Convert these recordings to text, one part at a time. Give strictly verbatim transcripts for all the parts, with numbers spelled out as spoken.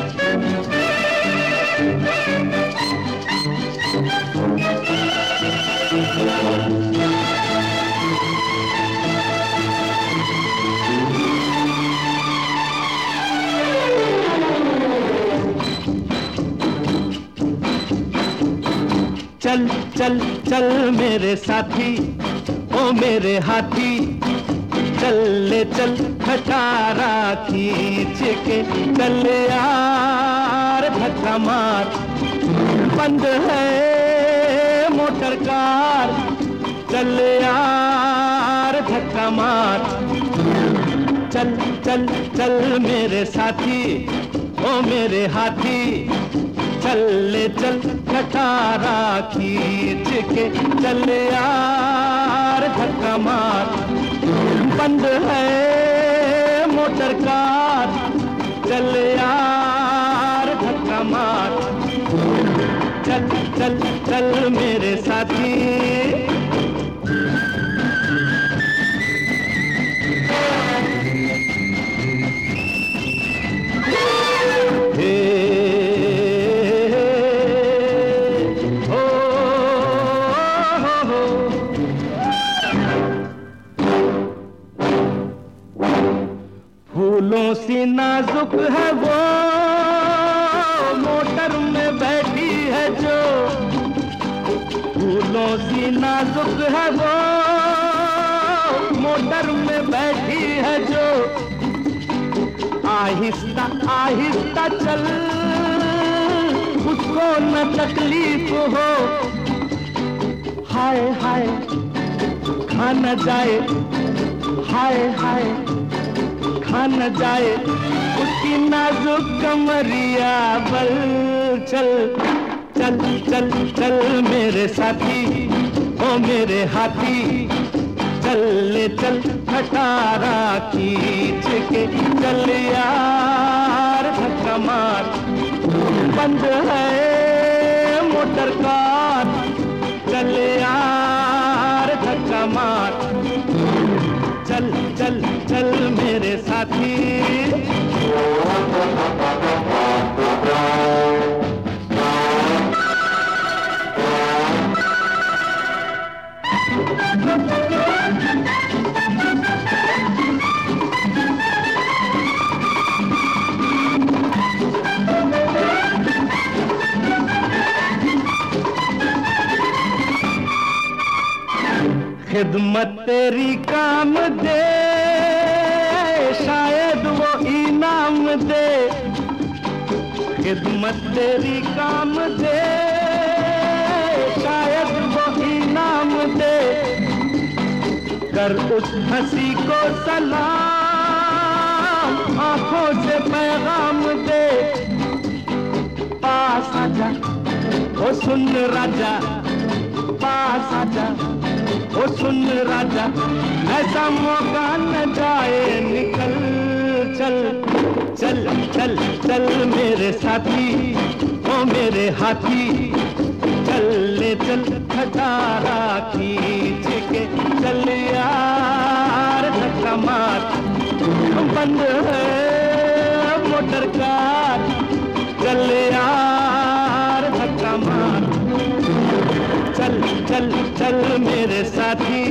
चल चल चल मेरे साथी, ओ मेरे हाथी, चल ले चल खटारा खींच के, चल यार धक्का मार, बंद है मोटर कार, चल यार धक्का मार। चल चल चल मेरे साथी, ओ मेरे हाथी, चल ले चल खटारा खींच के, चल यार धक्का मार, बंद है मोटर कार, चल यार धक्का मार। चल चल चल मेरे साथी। फूलों सी नाजुक है वो, मोटर में बैठी है जो, फूलों सी नाजुक है वो, मोटर में बैठी है जो, आहिस्ता आहिस्ता चल, उसको न तकलीफ हो, हाय हाय खा न जाए, हाय हाय खा न जाए उसकी नाजुक कमरिया बल। चल चल चल चल मेरे साथी, ओ मेरे हाथी, चल ले चल खटारा खींच के, चल यार धक्का मार, बंद है मोटर कार, चल यार धक्का मार। चल चल चल मेरे साथी। खिदमत तेरी काम दे, शायद वो इनाम दे, खिदमत तेरी काम दे, शायद वो इनाम दे, कर उस हंसी को सलाम, आंखों से पैगाम दे, पास आजा ओ सुन राजा, पास आजा ओ सुन राजा, ऐसा मौका न जाए निकल। चल चल चल चल मेरे साथी, ओ मेरे हाथी, चल ले चल खटारा खींच के, चल यार धक्का मार, बंद है मोटर कार, चल यार धक्का मार। चल चल चल मेरे साथी।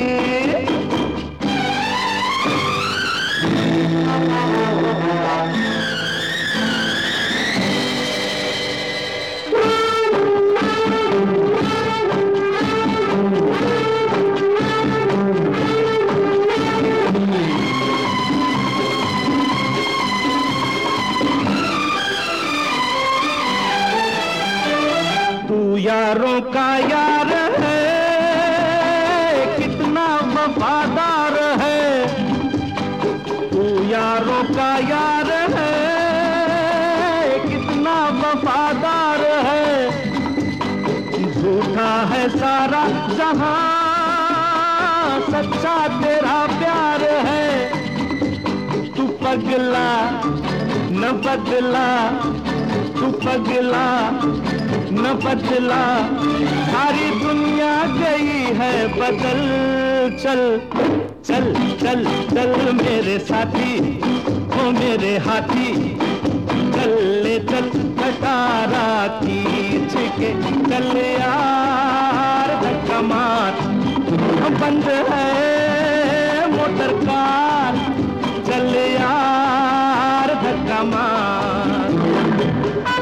तू यारों का यार है, कितना वफादार है, तू यारों का यार है, कितना वफादार है, झूठा है सारा जहां, सच्चा तेरा प्यार है, तू पगला न बदला, तू पगला न बदला, सारी दुनिया गई है बदल। चल चल चल चल मेरे साथी, ओ मेरे हाथी, चल ले चल खींच के चल यार धक्का मार, बंद है मोटर कार, चल यार धक्का मार।